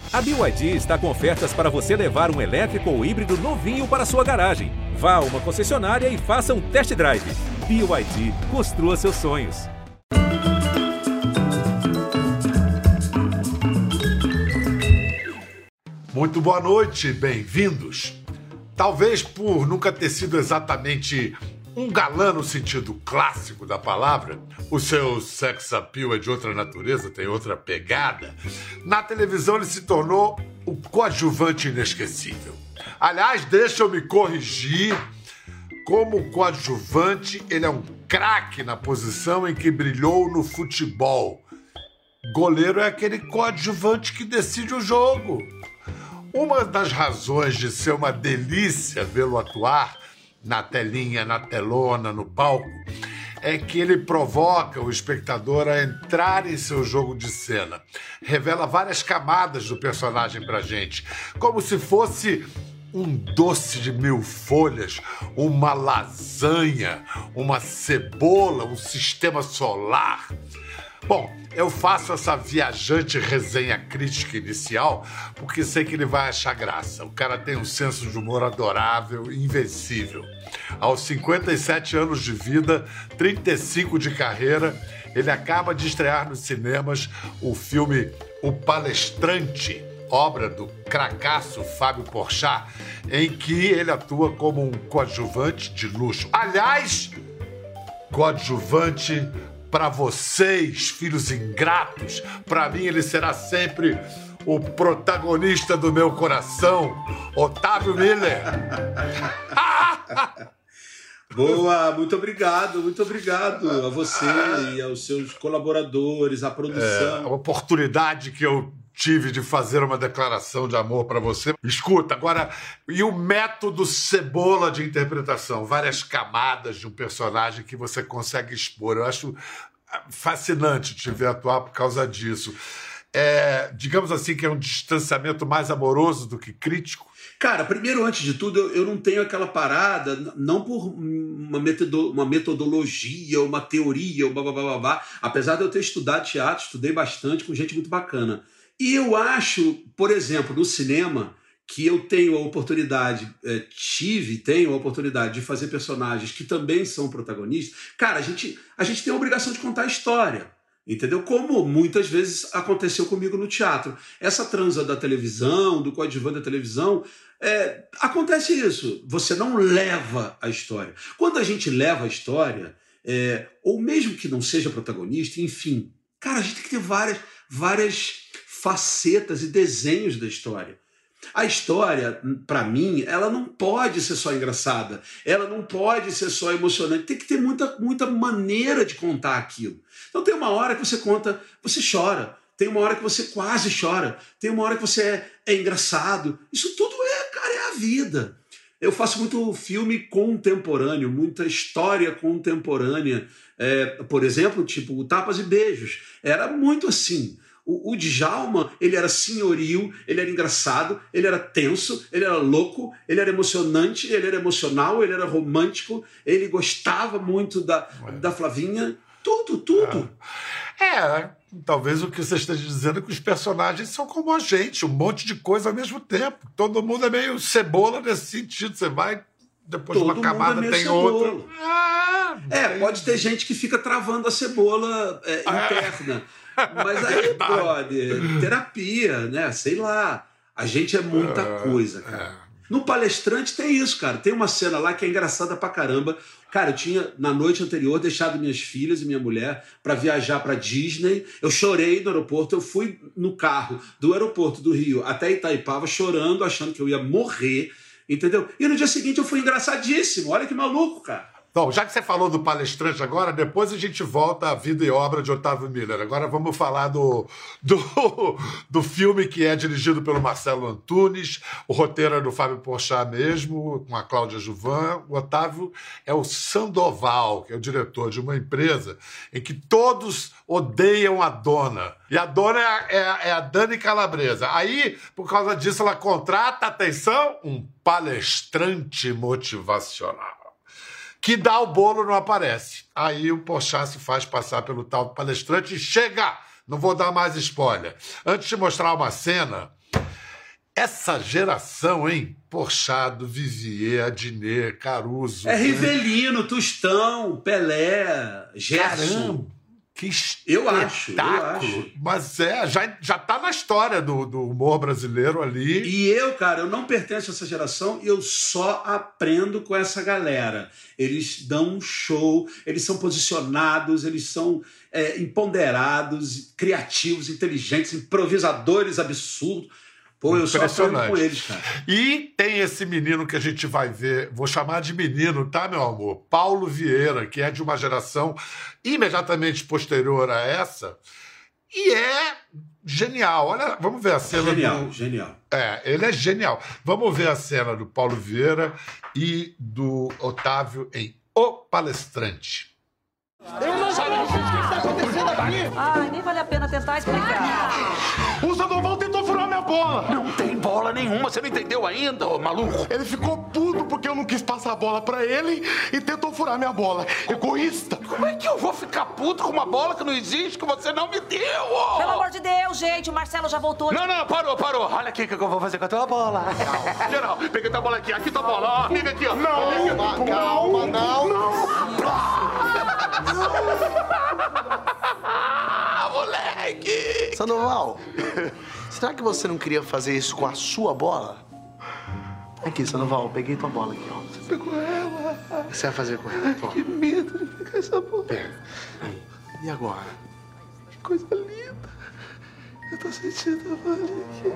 A BYD está com ofertas para você levar um elétrico ou híbrido novinho para sua garagem. Vá a uma concessionária e faça um test drive. BYD, construa seus sonhos. Muito boa noite, bem-vindos. Talvez por nunca ter sido exatamente um galã no sentido clássico da palavra, o seu sex appeal é de outra natureza, tem outra pegada. Na televisão ele se tornou o coadjuvante inesquecível. Aliás, deixa eu me corrigir, como coadjuvante ele é um craque na posição em que brilhou no futebol. Goleiro é aquele coadjuvante que decide o jogo. Uma das razões de ser uma delícia vê-lo atuar na telinha, na telona, no palco, é que ele provoca o espectador a entrar em seu jogo de cena. Revela várias camadas do personagem pra gente, como se fosse um doce de 1000 folhas, uma lasanha, uma cebola, um sistema solar. Bom, eu faço essa viajante resenha crítica inicial porque sei que ele vai achar graça. O cara tem um senso de humor adorável e invencível. Aos 57 anos de vida, 35 de carreira, ele acaba de estrear nos cinemas o filme O Palestrante, obra do cracaço Fábio Porchat, em que ele atua como um coadjuvante de luxo. Aliás, coadjuvante para vocês, filhos ingratos, para mim ele será sempre o protagonista do meu coração, Otávio Miller. Boa, muito obrigado a você e aos seus colaboradores, à produção. A oportunidade que eu tive de fazer uma declaração de amor para você. Escuta, agora, e o método cebola de interpretação? Várias camadas de um personagem que você consegue expor. Eu acho fascinante te ver atuar por causa disso. Digamos assim que é um distanciamento mais amoroso do que crítico? Cara, primeiro, antes de tudo, eu não tenho aquela parada, não por uma metodologia, uma teoria, apesar de eu ter estudado teatro, estudei bastante com gente muito bacana. E eu acho, por exemplo, no cinema, que eu tenho a oportunidade, tenho a oportunidade de fazer personagens que também são protagonistas. Cara, a gente tem a obrigação de contar a história, entendeu? Como muitas vezes aconteceu comigo no teatro. Essa transa da televisão, do coadjuvante da televisão, acontece isso. Você não leva a história. Quando a gente leva a história, ou mesmo que não seja protagonista, enfim, cara, a gente tem que ter várias facetas e desenhos da história. A história, para mim, ela não pode ser só engraçada, ela não pode ser só emocionante, tem que ter muita maneira de contar aquilo. Então tem uma hora que você conta, você chora, tem uma hora que você quase chora, tem uma hora que você é engraçado. Isso tudo é a vida. Eu faço muito filme contemporâneo, muita história contemporânea. Por exemplo, tipo o Tapas e Beijos. Era muito assim. O Djalma, ele era senhorio, ele era engraçado, ele era tenso, ele era louco, ele era emocionante, ele era emocional, ele era romântico, ele gostava muito da Flavinha, tudo. Talvez o que você esteja dizendo é que os personagens são como a gente, um monte de coisa ao mesmo tempo. Todo mundo é meio cebola nesse sentido, você vai, depois de uma camada tem outra. Pode ter gente que fica travando a cebola interna. Mas aí, brother, terapia, né? Sei lá. A gente é muita coisa, cara. No Palestrante tem isso, cara. Tem uma cena lá que é engraçada pra caramba. Cara, eu tinha, na noite anterior, deixado minhas filhas e minha mulher pra viajar pra Disney. Eu chorei no aeroporto. Eu fui no carro do aeroporto do Rio até Itaipava chorando, achando que eu ia morrer, entendeu? E no dia seguinte eu fui engraçadíssimo. Olha que maluco, cara. Bom, já que você falou do Palestrante agora, depois a gente volta à vida e obra de Otávio Miller. Agora vamos falar do filme que é dirigido pelo Marcelo Antunes, o roteiro é do Fábio Porchat mesmo, com a Cláudia Juvan. O Otávio é o Sandoval, que é o diretor de uma empresa em que todos odeiam a dona. E a dona é a Dani Calabresa. Aí, por causa disso, ela contrata, atenção, um palestrante motivacional. Que dá o bolo, não aparece. Aí o Porchat se faz passar pelo tal palestrante e chega! Não vou dar mais spoiler. Antes de mostrar uma cena, Essa geração, hein? Porchat, Vivier, Adnet, Caruso. Rivelino, Tostão, Pelé, Gerson. Caramba, que Eu acho. Mas já tá na história do humor brasileiro ali. E eu, cara, eu não pertenço a essa geração e eu só aprendo com essa galera. Eles dão um show, eles são posicionados, eles são empoderados, criativos, inteligentes, improvisadores absurdos. Pô, eu só aprendo com eles, cara. E tem esse menino que a gente vai ver, vou chamar de menino, tá, meu amor? Paulo Vieira, que é de uma geração imediatamente posterior a essa, e é genial. Olha, vamos ver a cena Genial. Ele é genial. Vamos ver a cena do Paulo Vieira e do Otávio em O Palestrante. Eu não sei o que está acontecendo aqui. Nem vale a pena tentar explicar. O Sandoval tentou furar minha bola. Não tem bola nenhuma, você não entendeu ainda, ô maluco? Ele ficou puto porque eu não quis passar a bola pra ele e tentou furar minha bola. Egoísta. Como é que eu vou ficar puto com uma bola que não existe, que você não me deu, ô? Pelo amor de Deus, gente, o Marcelo já voltou. Não, parou. Olha aqui o que eu vou fazer com a tua bola. Geral, peguei tua bola aqui tua bola, ó. Liga aqui, ó. Calma, não. Moleque! Sandoval, será que você não queria fazer isso com a sua bola? Aqui, Sandoval, eu peguei tua bola aqui, ó. Você pegou ela? O que você vai fazer com ela? Que medo de pegar essa bola. Pega. E agora? Que coisa linda. Eu tô sentindo a bola aqui.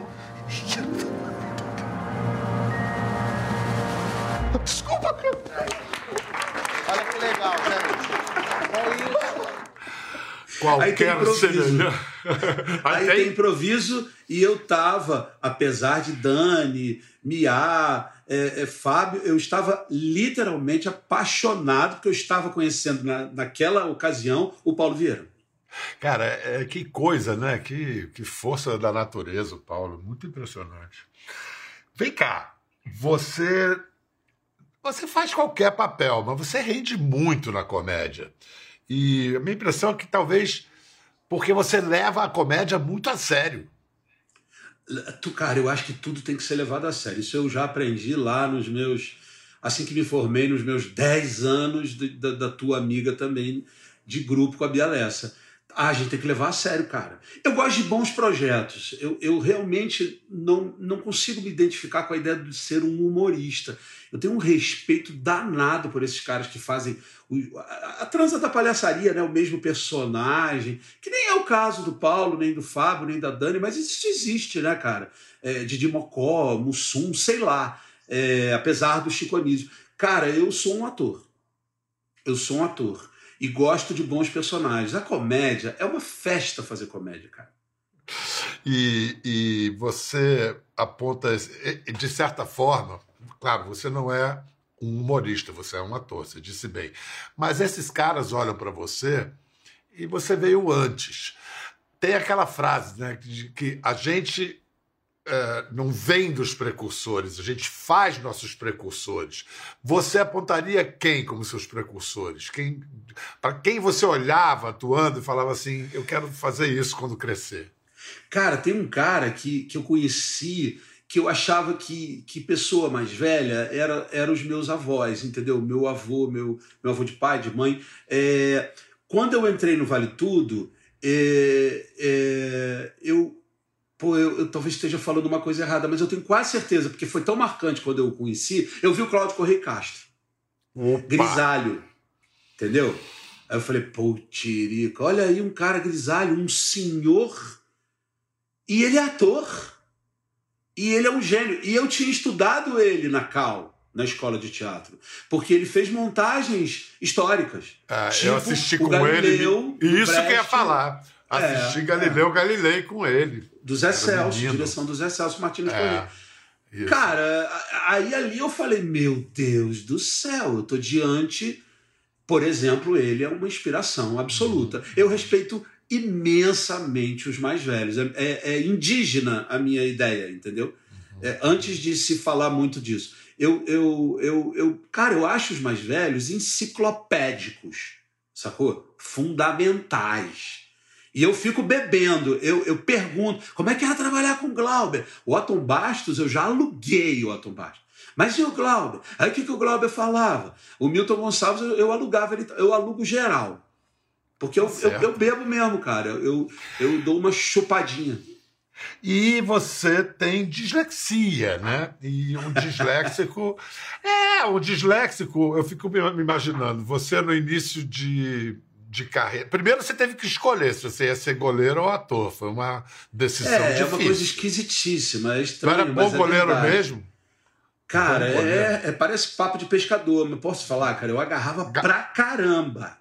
Desculpa, cara. Olha que legal, gente. É isso. Qualquer semelhança. Aí tem improviso e eu tava, apesar de Dani, Mia, Fábio, eu estava literalmente apaixonado porque eu estava conhecendo naquela ocasião o Paulo Vieira. Cara, que coisa, né? Que força da natureza, o Paulo. Muito impressionante. Vem cá, você faz qualquer papel, mas você rende muito na comédia. E a minha impressão é que talvez porque você leva a comédia muito a sério. Cara, eu acho que tudo tem que ser levado a sério. Isso eu já aprendi lá nos meus... Assim que me formei, nos meus 10 anos da tua amiga também, de grupo com a Bia Lessa. A gente tem que levar a sério, cara. Eu gosto de bons projetos. Eu realmente não consigo me identificar com a ideia de ser um humorista. Eu tenho um respeito danado por esses caras que fazem a transa da palhaçaria, né? O mesmo personagem, que nem é o caso do Paulo, nem do Fábio, nem da Dani, mas isso existe, né, cara? Didi Mocó, Mussum, sei lá. Apesar do Chico Anísio. Cara, eu sou um ator. E gosto de bons personagens. A comédia é uma festa fazer comédia, cara. E você aponta, de certa forma, claro, você não é um humorista, você é um ator, você disse bem. Mas esses caras olham para você e você veio antes. Tem aquela frase, né, que a gente não vem dos precursores, a gente faz nossos precursores. Você apontaria quem como seus precursores? Para quem você olhava atuando e falava assim, eu quero fazer isso quando crescer? Cara, tem um cara que eu conheci, que eu achava que pessoa mais velha era os meus avós, entendeu? Meu avô, meu avô de pai, de mãe. Quando eu entrei no Vale Tudo, eu talvez esteja falando uma coisa errada, mas eu tenho quase certeza, porque foi tão marcante quando eu o conheci, eu vi o Cláudio Correia Castro. Opa. Grisalho. Entendeu? Aí eu falei, pô, tirica, olha aí um cara grisalho, um senhor, e ele é ator. E ele é um gênio. E eu tinha estudado ele na Cal, na escola de teatro, porque ele fez montagens históricas. Tipo, eu assisti com Galileu, ele. Isso Brecht, que eu ia falar. Assisti Galilei com ele. Do Zé Celso, direção do Zé Celso Martins Corrêa. Cara, aí ali eu falei, meu Deus do céu, eu tô diante, por exemplo, ele é uma inspiração absoluta. Eu respeito imensamente os mais velhos. É indígena a minha ideia, entendeu? Antes de se falar muito disso. Cara, eu acho os mais velhos enciclopédicos, sacou? Fundamentais. E eu fico bebendo, eu pergunto, como é que era trabalhar com o Glauber? O Otton Bastos, eu já aluguei o Otton Bastos. Mas e o Glauber? Aí o que o Glauber falava? O Milton Gonçalves, eu alugava, eu alugo geral. Porque eu bebo mesmo, cara. Eu dou uma chupadinha. E você tem dislexia, né? E um disléxico... eu fico me imaginando, você no início de carreira... Primeiro você teve que escolher se você ia ser goleiro ou ator. Foi uma decisão difícil. É uma coisa esquisitíssima, é estranho. Não era bom goleiro mesmo? Cara, parece papo de pescador, mas posso falar, cara? Eu agarrava pra caramba.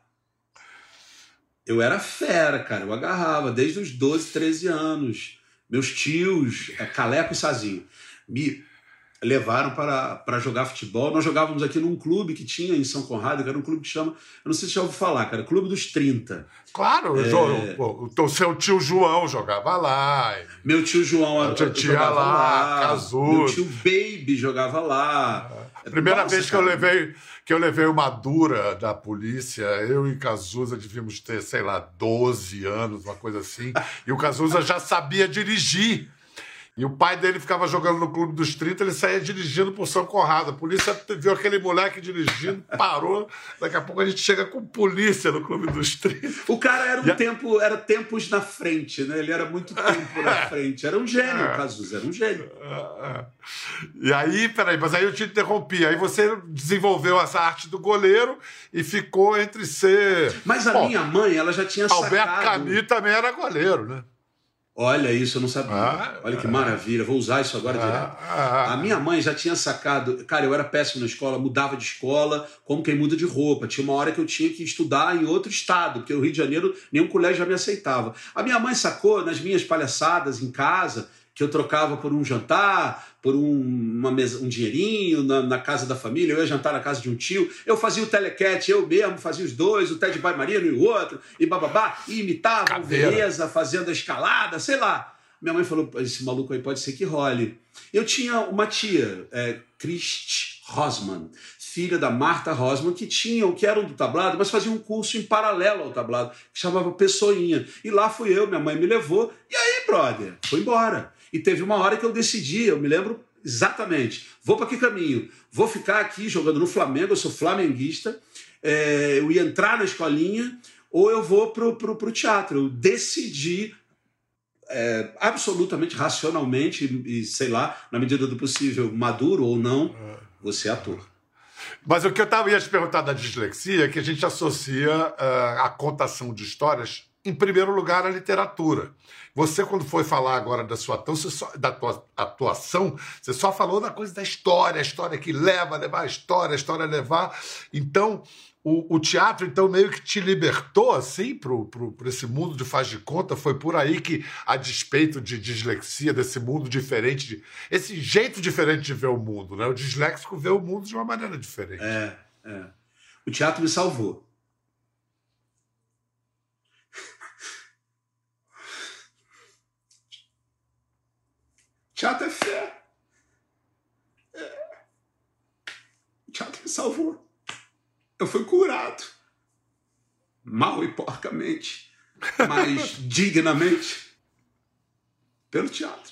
Eu era fera, cara. Eu agarrava desde os 12, 13 anos. Meus tios, Caleco e Sazinho, me levaram para jogar futebol. Nós jogávamos aqui num clube que tinha em São Conrado, que era um clube que chama... Eu não sei se já ouviu falar, cara. Clube dos 30. Claro, o seu tio João jogava lá. Meu tio João jogava lá. Cazuza. Meu tio Baby jogava lá. Primeira vez que eu levei uma dura da polícia, eu e Cazuza devíamos ter, sei lá, 12 anos, uma coisa assim. E o Cazuza já sabia dirigir. E o pai dele ficava jogando no Clube dos 30, ele saía dirigindo por São Conrado. A polícia viu aquele moleque dirigindo, parou. Daqui a pouco a gente chega com polícia no Clube dos 30. O cara era tempos na frente, né? Ele era muito tempo na frente. Era um gênio, o Cazuza, era um gênio. E aí, peraí, mas aí eu te interrompi. Aí você desenvolveu essa arte do goleiro e ficou entre ser... Mas a minha mãe, ela já tinha sacado... Alberto Camus também era goleiro, né? Olha isso, eu não sabia. Olha que maravilha, vou usar isso agora direto. A minha mãe já tinha sacado... Cara, eu era péssimo na escola, mudava de escola, como quem muda de roupa. Tinha uma hora que eu tinha que estudar em outro estado, porque no Rio de Janeiro nenhum colégio já me aceitava. A minha mãe sacou nas minhas palhaçadas em casa, que eu trocava por um jantar, por um dinheirinho na casa da família, eu ia jantar na casa de um tio, eu fazia o telecat, eu mesmo fazia os dois, o Ted Boy Marino e o outro, e bababá, e imitava o Veneza fazendo a escalada, sei lá. Minha mãe falou, esse maluco aí pode ser que role. Eu tinha uma tia, Christ Rosman, filha da Marta Rosman, que eram do tablado, mas faziam um curso em paralelo ao tablado, que chamava Pessoinha. E lá fui eu, minha mãe me levou, e aí, brother, fui embora. E teve uma hora que eu decidi, eu me lembro exatamente, vou para que caminho? Vou ficar aqui jogando no Flamengo, eu sou flamenguista, eu ia entrar na escolinha, ou eu vou pro teatro. Eu decidi absolutamente, racionalmente, e sei lá, na medida do possível, maduro ou não, vou ser ator. Mas o que eu ia te perguntar da dislexia é que a gente associa a contação de histórias, em primeiro lugar, à literatura. Você, quando foi falar agora da sua atuação, você só falou da coisa da história, a história que leva a levar a história levar. Então, o teatro, então, meio que te libertou, assim, por esse mundo de faz de conta. Foi por aí que, a despeito de dislexia, desse mundo diferente, esse jeito diferente de ver o mundo, né? O disléxico vê o mundo de uma maneira diferente. O teatro me salvou. Teatro é fé. O teatro me salvou. Eu fui curado. Mal e porcamente, mas dignamente, pelo teatro.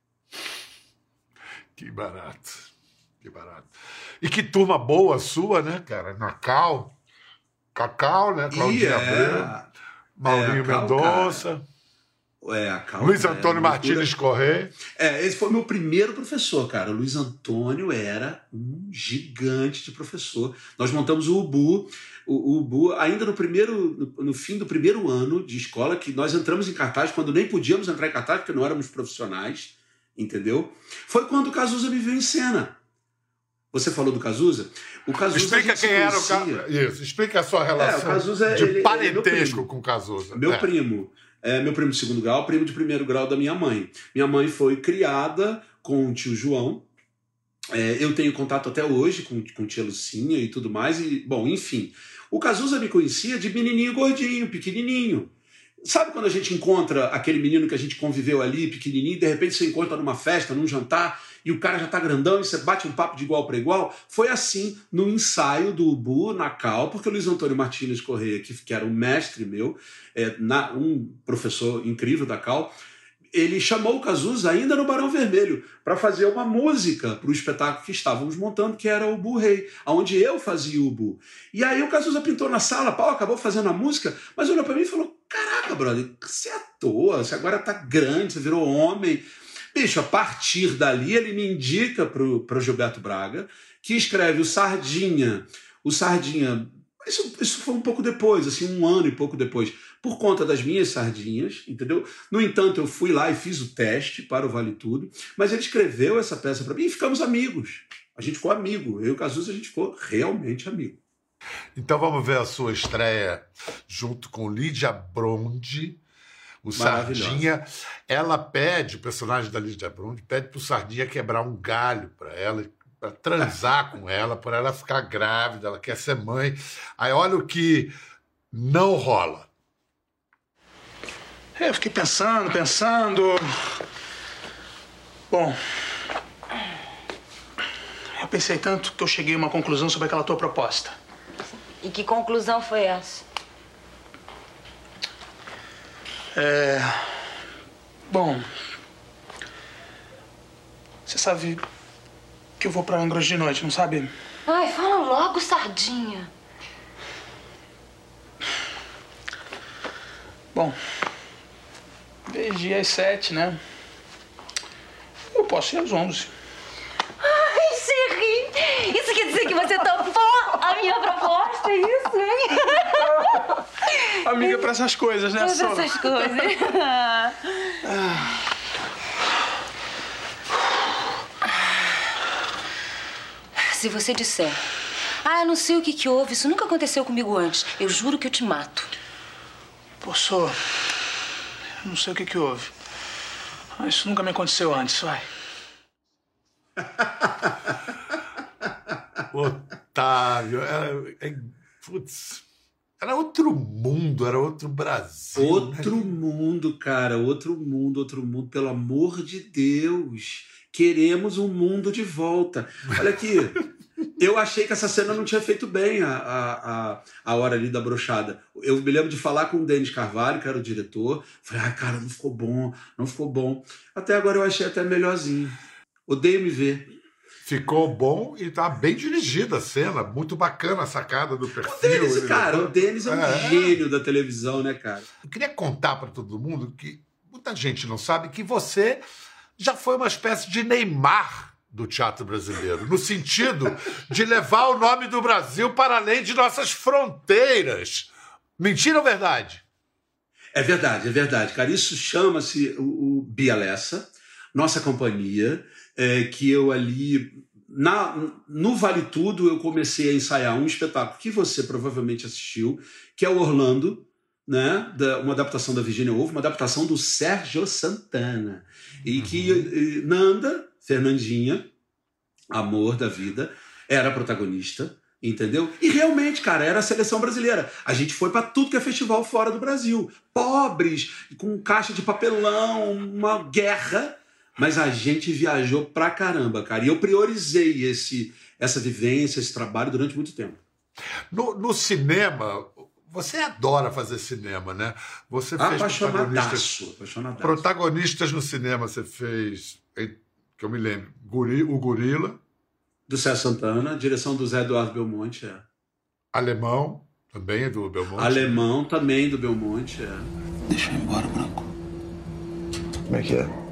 Que barato. Que barato. E que turma boa sua, né, cara? Cacau, né? Claudinha Abreu, Maurinho Mendonça. Luiz Antônio Martins Corrêa. Esse foi meu primeiro professor, cara. O Luiz Antônio era um gigante de professor. Nós montamos o UBU. O UBU, ainda no fim do primeiro ano de escola, que nós entramos em cartaz, quando nem podíamos entrar em cartaz, porque não éramos profissionais, entendeu? Foi quando o Cazuza me viu em cena. Você falou do Cazuza? O Cazuza, explica quem era o Cazuza. Isso, explica a sua relação de parentesco com o Cazuza. Meu primo. Meu primo de segundo grau, primo de primeiro grau da minha mãe. Minha mãe foi criada com o tio João. Eu tenho contato até hoje com tia Lucinha e tudo mais. E, bom, enfim. O Cazuza me conhecia de menininho gordinho, pequenininho. Sabe quando a gente encontra aquele menino que a gente conviveu ali, pequenininho, e de repente você encontra numa festa, num jantar, e o cara já tá grandão e você bate um papo de igual para igual? Foi assim no ensaio do Ubu na Cal, porque o Luiz Antônio Martins Corrêa, que era um mestre meu, um professor incrível da Cal, ele chamou o Cazuza ainda no Barão Vermelho para fazer uma música para o espetáculo que estávamos montando, que era o Ubu Rei, onde eu fazia o Ubu. E aí o Cazuza pintou na sala, acabou fazendo a música, mas olhou para mim e falou: caraca, brother, você é à toa, você agora tá grande, você virou homem. Bicho, a partir dali ele me indica para Gilberto Braga, que escreve o Sardinha. O Sardinha, isso foi um pouco depois, assim, 1 ano e pouco depois, por conta das minhas sardinhas, entendeu? No entanto, eu fui lá e fiz o teste para o Vale Tudo, mas ele escreveu essa peça para mim e ficamos amigos. A gente ficou amigo. Eu e o Cazuza, a gente ficou realmente amigo. Então vamos ver a sua estreia junto com Lídia Bronde, o Sardinha. Ela pede, o personagem da Lídia Bronde, pede pro Sardinha quebrar um galho para ela, para transar com ela, por ela ficar grávida, ela quer ser mãe. Aí olha o que não rola. Eu fiquei pensando. Bom, eu pensei tanto que eu cheguei a uma conclusão sobre aquela tua proposta. E que conclusão foi essa? Bom, você sabe que eu vou pra Angra de noite, não sabe? Ai, fala logo, Sardinha. Bom, desde às 7, né? Eu posso ir às 11. Ai, Xerri, isso quer dizer que você topou a minha proposta, é isso, hein? Amiga pra essas coisas, né, Pra essas coisas. Se você disser: eu não sei o que houve, isso nunca aconteceu comigo antes, eu juro que eu te mato. Pô, Sô, eu não sei o que houve. Isso nunca me aconteceu antes, vai. Otávio, era outro mundo, era outro Brasil. Outro mundo, cara, outro mundo, pelo amor de Deus. Queremos um mundo de volta. Olha aqui, eu achei que essa cena não tinha feito bem a hora ali da brochada. Eu me lembro de falar com o Denis Carvalho, que era o diretor. Falei, cara, não ficou bom. Até agora eu achei até melhorzinho. Odeio me ver. Ficou bom e tá bem dirigida a cena. Muito bacana a sacada do perfil. O Denis é um gênio da televisão, né, cara? Eu queria contar para todo mundo que muita gente não sabe que você já foi uma espécie de Neymar do teatro brasileiro, no sentido de levar o nome do Brasil para além de nossas fronteiras. Mentira ou verdade? É verdade, cara. Isso chama-se o Bialessa, nossa companhia, que eu ali... No Vale Tudo, eu comecei a ensaiar um espetáculo que você provavelmente assistiu, que é o Orlando, né? Uma adaptação da Virginia Woolf, uma adaptação do Sérgio Santana. E que Nanda, Fernandinha, amor da vida, era a protagonista, entendeu? E realmente, cara, era a seleção brasileira. A gente foi para tudo que é festival fora do Brasil. Pobres, com caixa de papelão, uma guerra... Mas a gente viajou pra caramba, cara. E eu priorizei essa vivência, esse trabalho durante muito tempo. No cinema, você adora fazer cinema, né? Você fez protagonistas no cinema. Você fez, que eu me lembro, o Gorila. Do Sérgio Santana, direção do Zé Eduardo Belmonte, Alemão, também é do Belmonte. Alemão, também do Belmonte, Deixa eu ir embora, Branco. Como é que é?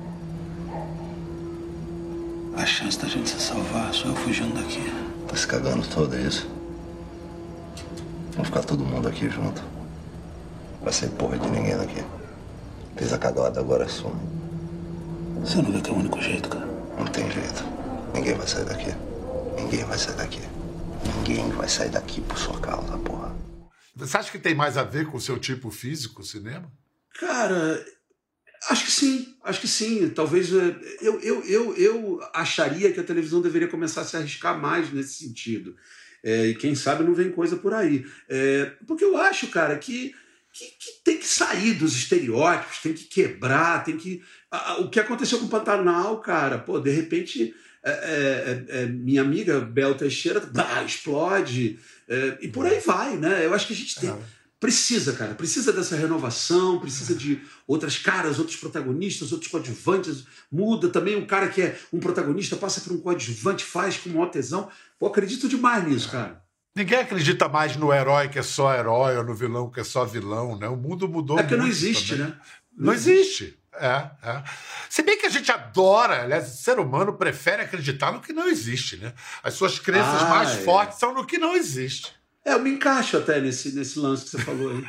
A chance da gente se salvar só eu fugindo daqui. Tá se cagando todo, é isso? Vamos ficar todo mundo aqui junto. Vai ser porra de ninguém daqui. Fez a cagada, agora some. Você não vê que é o único jeito, cara? Não tem jeito. Ninguém vai sair daqui. Ninguém vai sair daqui. Ninguém vai sair daqui por sua causa, porra. Você acha que tem mais a ver com o seu tipo físico, o cinema? Cara... Acho que sim. Talvez eu acharia que a televisão deveria começar a se arriscar mais nesse sentido. E quem sabe não vem coisa por aí. Porque eu acho, cara, que tem que sair dos estereótipos, tem que quebrar, tem que... O que aconteceu com o Pantanal, cara, pô, de repente minha amiga Bel Teixeira explode, e por aí vai, né? Eu acho que a gente precisa dessa renovação, precisa de outras caras, outros protagonistas, outros coadjuvantes. Muda também um cara que é um protagonista, passa por um coadjuvante, faz com maior tesão. Pô, acredito demais nisso, cara. Ninguém acredita mais no herói que é só herói ou no vilão que é só vilão, né? O mundo mudou muito. É porque não existe, também, né? Não existe. Se bem que a gente adora, aliás, o ser humano prefere acreditar no que não existe, né? As suas crenças mais fortes são no que não existe. Eu me encaixo até nesse lance que você falou aí.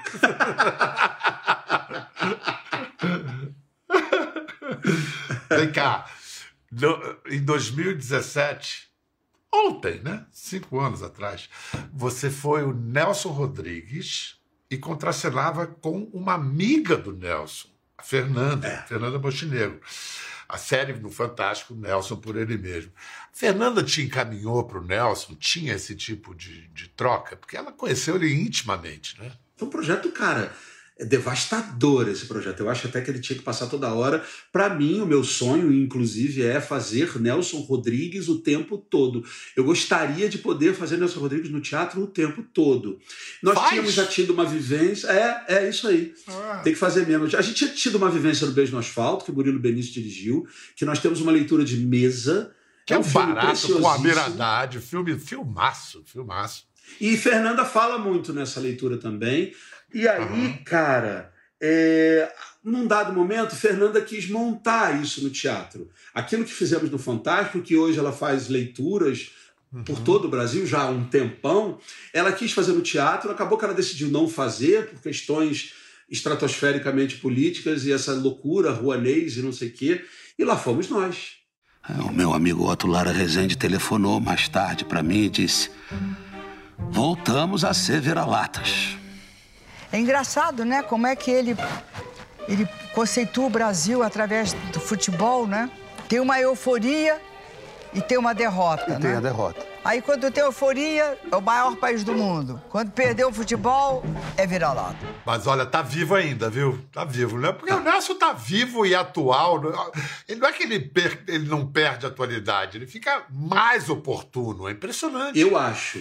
Vem cá. Em 2017, ontem, né? 5 anos atrás, você foi o Nelson Rodrigues e contracenava com uma amiga do Nelson, a Fernanda Montenegro. A série no Fantástico, Nelson por ele mesmo. Fernanda te encaminhou para o Nelson? Tinha esse tipo de troca? Porque ela conheceu ele intimamente, né? Foi um projeto, cara, devastador esse projeto. Eu acho até que ele tinha que passar toda hora. Para mim, o meu sonho, inclusive, é fazer Nelson Rodrigues o tempo todo. Eu gostaria de poder fazer Nelson Rodrigues no teatro o tempo todo. Nós tínhamos já tido uma vivência... É isso aí. Tem que fazer mesmo. A gente tinha tido uma vivência no Beijo no Asfalto, que o Murilo Benício dirigiu, que nós temos uma leitura de mesa. Que é um barato com a Miradade. Filmaço. E Fernanda fala muito nessa leitura também. E aí, cara, num dado momento, Fernanda quis montar isso no teatro. Aquilo que fizemos no Fantástico, que hoje ela faz leituras por todo o Brasil, já há um tempão, ela quis fazer no teatro, acabou que ela decidiu não fazer por questões estratosfericamente políticas e essa loucura, Rouanês e não sei o quê, e lá fomos nós. O meu amigo Otto Lara Rezende telefonou mais tarde para mim e disse: voltamos a ser vira-latas. É engraçado, né? Como é que ele conceitua o Brasil através do futebol, né? Tem uma euforia e tem uma derrota, né? Tem a derrota. Aí, quando tem euforia, é o maior país do mundo. Quando perdeu o futebol, é vira-lata. Mas olha, tá vivo ainda, viu? Tá vivo, né? Porque o Nelson tá vivo e atual. Ele não é que ele não perde a atualidade, ele fica mais oportuno. É impressionante. Eu acho.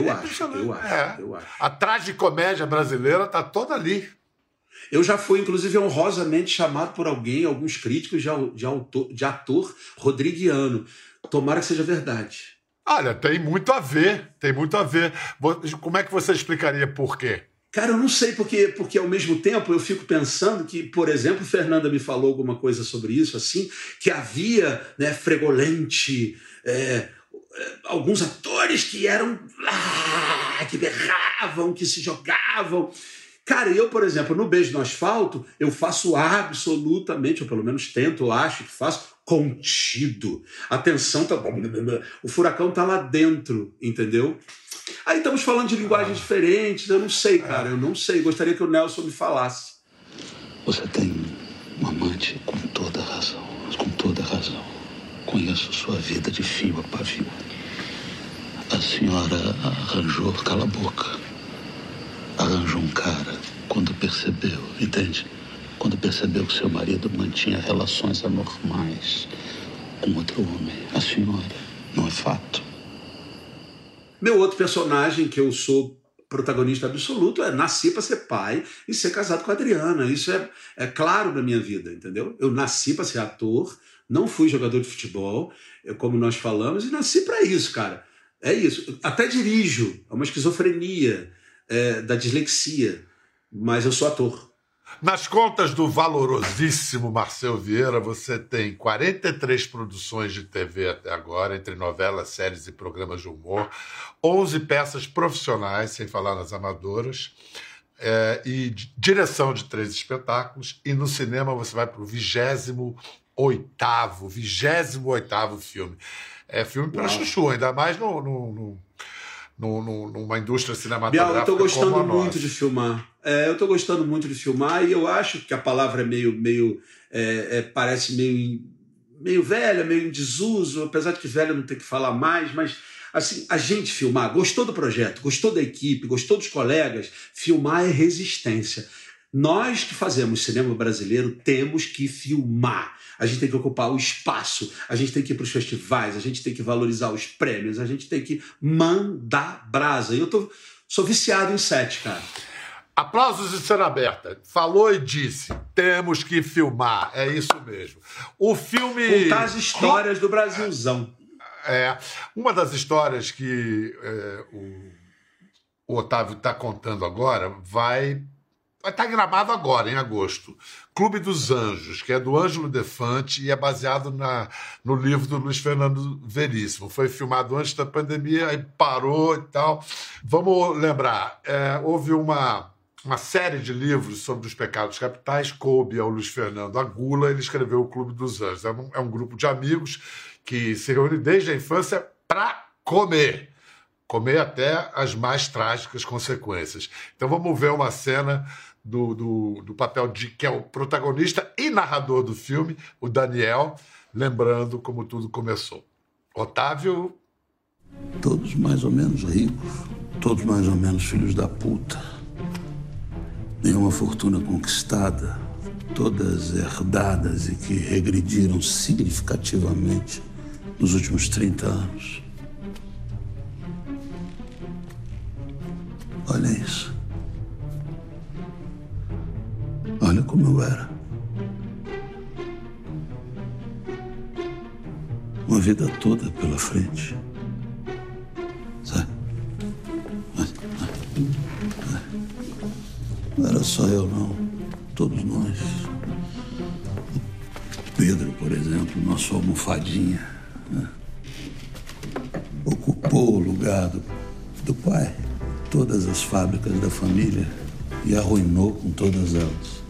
A tragicomédia brasileira tá toda ali. Eu já fui, inclusive, honrosamente chamado por alguns críticos de ator rodriguiano. Tomara que seja verdade. Olha, tem muito a ver. Como é que você explicaria por quê? Cara, eu não sei, porque ao mesmo tempo eu fico pensando que, por exemplo, Fernanda me falou alguma coisa sobre isso, assim, que havia, né, Fregolente, alguns atores que eram que berravam, que se jogavam. Cara, eu, por exemplo, no Beijo no Asfalto, eu faço absolutamente, ou pelo menos tento, eu acho que faço, contido. A tensão tá... O furacão tá lá dentro, entendeu? Aí estamos falando de linguagens diferentes, eu não sei, cara, eu não sei. Gostaria que o Nelson me falasse. Você tem um amante com toda razão, Conheço sua vida de fio a pavio. A senhora arranjou, cala a boca, arranjou um cara quando percebeu, entende? Quando percebeu que seu marido mantinha relações anormais com outro homem. A senhora, não é fato? Meu outro personagem, que eu sou protagonista absoluto, nasci para ser pai e ser casado com a Adriana. Isso é claro na minha vida, entendeu? Eu nasci para ser ator, não fui jogador de futebol, como nós falamos, e nasci para isso, cara. É isso. Até dirijo, é uma esquizofrenia da dislexia, mas eu sou ator. Nas contas do valorosíssimo Marcel Vieira, você tem 43 produções de TV até agora, entre novelas, séries e programas de humor, 11 peças profissionais, sem falar nas amadoras, e direção de 3 espetáculos, e no cinema você vai para o 28º filme. É filme para chuchu, ainda mais numa indústria cinematográfica. Bial, eu tô gostando muito de filmar. Eu tô gostando muito de filmar e eu acho que a palavra parece meio velha, meio em desuso, apesar de que velha não tem que falar mais, mas assim, a gente filmar, gostou do projeto, gostou da equipe, gostou dos colegas, filmar é resistência. Nós que fazemos cinema brasileiro temos que filmar. A gente tem que ocupar o espaço, a gente tem que ir para os festivais, a gente tem que valorizar os prêmios, a gente tem que mandar brasa. E eu sou viciado em set, cara. Aplausos de cena aberta. Falou e disse, temos que filmar. É isso mesmo. O filme... Contar as histórias do Brasilzão. Uma das histórias que o Otávio está contando agora vai estar gravado agora, em agosto. Clube dos Anjos, que é do Ângelo Defante e é baseado no livro do Luiz Fernando Veríssimo. Foi filmado antes da pandemia, aí parou e tal. Vamos lembrar, houve uma série de livros sobre os pecados capitais, coube ao Luiz Fernando a gula, ele escreveu o Clube dos Anjos. É um grupo de amigos que se reúne desde a infância para comer até as mais trágicas consequências. Então vamos ver uma cena do papel de que é o protagonista e narrador do filme, o Daniel, lembrando como tudo começou. Otávio? Todos mais ou menos ricos, todos mais ou menos filhos da puta. Nenhuma fortuna conquistada, todas herdadas e que regrediram significativamente nos últimos 30 anos. Olha isso. Olha como eu era. Uma vida toda pela frente. Sabe? Não era só eu, não. Todos nós. Pedro, por exemplo, nosso almofadinha, né? Ocupou o lugar do pai. Todas as fábricas da família e arruinou com todas elas.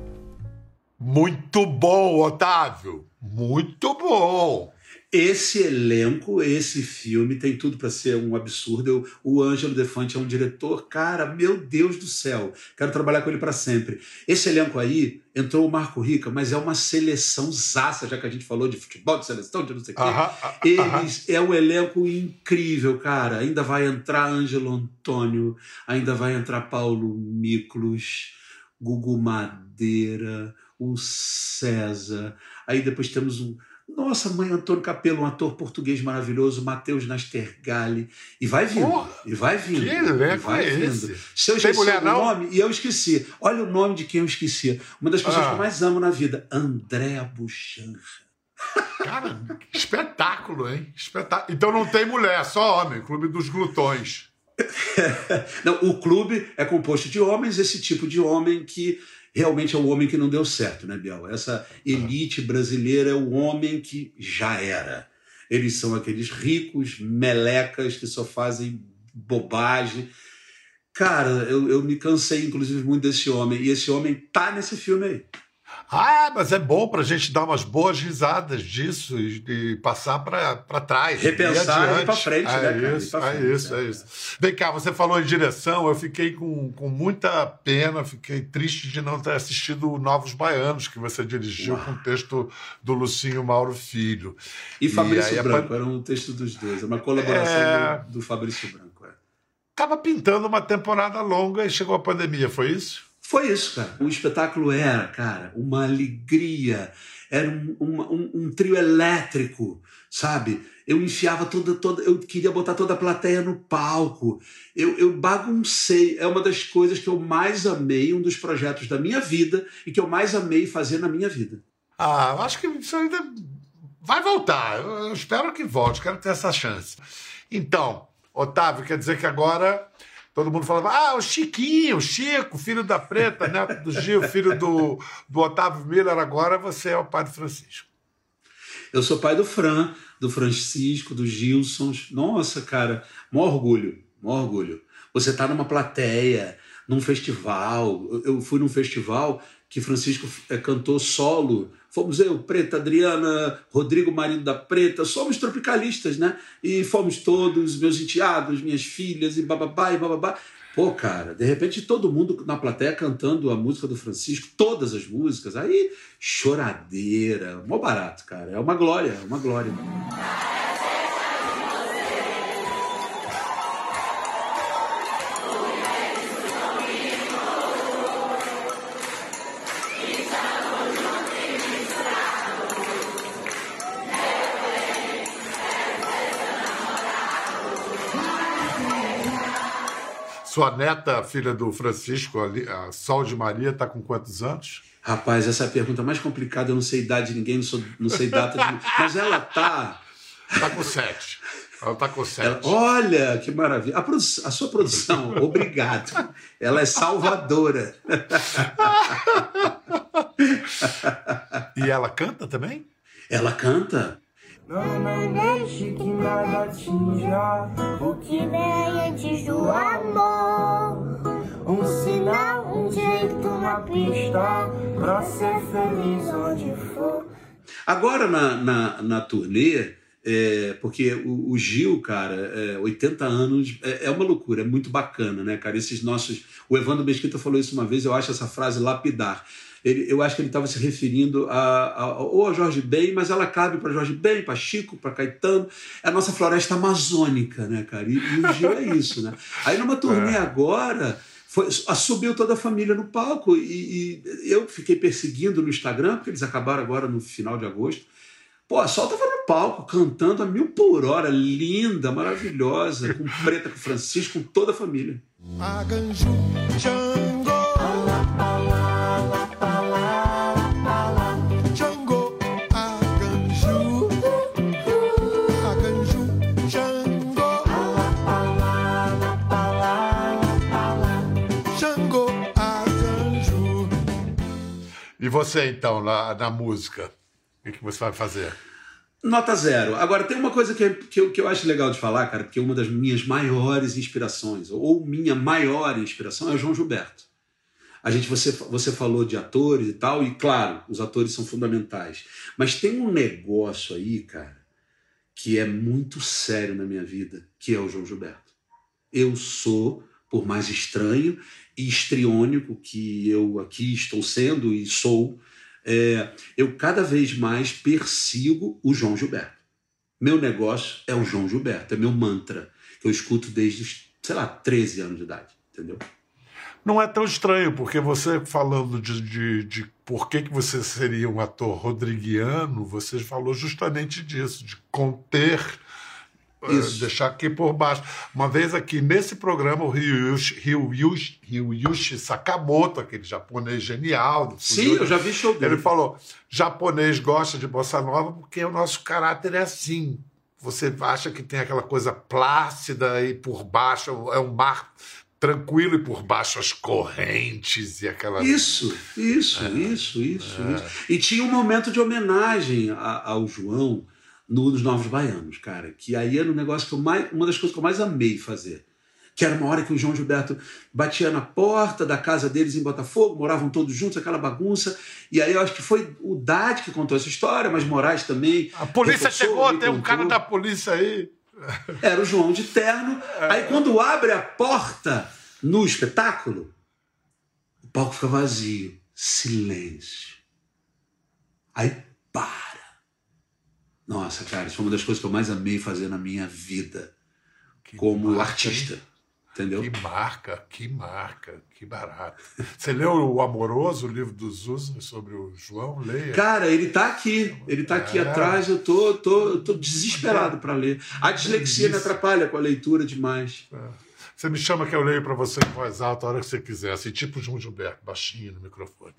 Muito bom, Otávio! Muito bom! Esse elenco, esse filme tem tudo para ser um absurdo. O Ângelo Defante é um diretor, cara, meu Deus do céu. Quero trabalhar com ele para sempre. Esse elenco aí, entrou o Marco Rica, mas é uma seleção zaça, já que a gente falou de futebol, de seleção, de não sei o quê. É um elenco incrível, cara. Ainda vai entrar Ângelo Antônio, ainda vai entrar Paulo Miklos, Gugu Madeira, o César. Aí depois temos nossa, mãe Antônio Capello, um ator português maravilhoso, Matheus Nastergalli. E vai vindo, e vai vindo. Que elenco é esse? Se eu esqueci o nome, e eu esqueci. Olha o nome de quem eu esqueci. Uma das pessoas que eu mais amo na vida, Andréa Buchancha. Cara, que espetáculo, hein? Espetáculo. Então não tem mulher, só homem. Clube dos Glutões. Não, o clube é composto de homens, esse tipo de homem que realmente é o homem que não deu certo, né, Biel? Essa elite brasileira é o homem que já era. Eles são aqueles ricos, melecas, que só fazem bobagem. Cara, eu me cansei, inclusive, muito desse homem. E esse homem tá nesse filme aí. Ah, mas é bom pra gente dar umas boas risadas disso e passar pra trás. Repensar e ir pra frente, né, cara? É isso. Vem cá, você falou em direção, eu fiquei com muita pena, fiquei triste de não ter assistido Novos Baianos, que você dirigiu com o texto do Lucinho Mauro Filho. E Fabrício Branco, era um texto dos dois, uma colaboração do Fabrício Branco. Tava pintando uma temporada longa e chegou a pandemia, foi isso? Foi isso, cara. O espetáculo era, cara, uma alegria. Era um trio elétrico, sabe? Eu enfiava eu queria botar toda a plateia no palco. Eu baguncei. É uma das coisas que eu mais amei, um dos projetos da minha vida e que eu mais amei fazer na minha vida. Ah, eu acho que isso ainda vai voltar. Eu espero que volte, quero ter essa chance. Então, Otávio, quer dizer que agora todo mundo falava, o Chiquinho, o Chico, filho da Preta, neto do Gil, filho do Otávio Miller, agora você é o pai do Francisco. Eu sou pai do Fran, do Francisco, do Gilson. Nossa, cara, maior orgulho. Você tá numa plateia, num festival. Eu fui num festival que Francisco cantou solo. Fomos eu, Preta, Adriana, Rodrigo, marido da Preta, somos tropicalistas, né? E fomos todos, meus enteados, minhas filhas, e bababá, e bababá. Pô, cara, de repente todo mundo na plateia cantando a música do Francisco, todas as músicas, aí choradeira, mó barato, cara. É uma glória, é uma glória. Sua neta, filha do Francisco, a Sol de Maria, está com quantos anos? Rapaz, essa é a pergunta mais complicada. Eu não sei idade de ninguém, não sei data de ninguém. Mas ela tá... Está com 7. Ela está com 7. Olha, que maravilha. A sua produção, obrigado. Ela é salvadora. E ela canta também? Ela canta. Não deixe que nada atinja o que vem antes do amor. Um sinal, um jeito na pista pra ser feliz onde for. Agora na turnê, porque o Gil, cara, 80 anos, é uma loucura, é muito bacana, né, cara? Esses nossos... O Evandro Mesquita falou isso uma vez, eu acho essa frase lapidar. Eu acho que ele estava se referindo ou a Jorge Ben, mas ela cabe para Jorge Ben, para Chico, para Caetano. É a nossa floresta amazônica, né, cara? E o Gil é isso, né? Aí numa turnê agora, subiu toda a família no palco e eu fiquei perseguindo no Instagram, porque eles acabaram agora no final de agosto. Pô, a Sol tava no palco, cantando a 1000 por hora, linda, maravilhosa, com Preta, com Francisco, com toda a família. Aganju, Django, Django, Aganju, Django, Django, Aganju. E você, então, na música? O que você vai fazer? Nota 0. Agora, tem uma coisa que eu acho legal de falar, cara, porque uma das minhas maiores inspirações, ou minha maior inspiração, é o João Gilberto. Você falou de atores e tal, e claro, os atores são fundamentais. Mas tem um negócio aí, cara, que é muito sério na minha vida, que é o João Gilberto. Eu sou, por mais estranho e histriônico que eu aqui estou sendo e sou, eu cada vez mais persigo o João Gilberto. Meu negócio é o João Gilberto, é meu mantra, que eu escuto desde os, 13 anos de idade, entendeu? Não é tão estranho, porque você falando de por que você seria um ator rodriguiano, você falou justamente disso, de conter, deixar aqui por baixo. Uma vez aqui nesse programa, o Ryuichi Sakamoto, aquele japonês genial. Sim, eu já vi show dele. Ele falou, japonês gosta de bossa nova porque o nosso caráter é assim. Você acha que tem aquela coisa plácida e por baixo é um mar tranquilo e por baixo as correntes e aquela... Isso. E tinha um momento de homenagem ao João nos Novos Baianos, cara, que aí era um negócio uma das coisas que eu mais amei fazer, que era uma hora que o João Gilberto batia na porta da casa deles em Botafogo, moravam todos juntos, aquela bagunça, e aí eu acho que foi o Dade que contou essa história, mas Moraes também... A polícia chegou, tem um cara da polícia aí. Era o João de terno, aí quando abre a porta no espetáculo, o palco fica vazio, silêncio. Aí para. Nossa, cara, isso foi uma das coisas que eu mais amei fazer na minha vida como artista. Hein? Entendeu? Que marca, que barato. Você leu O Amoroso, o livro do Zusa sobre o João? Leia. Cara, ele tá aqui atrás, eu tô desesperado para ler. A dislexia me atrapalha com a leitura demais. Você me chama que eu leio para você em voz alta a hora que você quiser, assim, tipo João Gilberto, baixinho no microfone.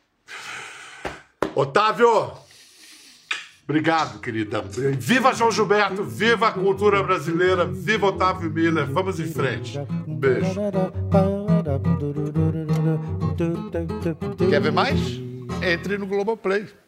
Otávio! Obrigado, querida. Viva João Gilberto, viva a cultura brasileira, viva Otávio Miller. Vamos em frente. Um beijo. Quer ver mais? Entre no Globoplay.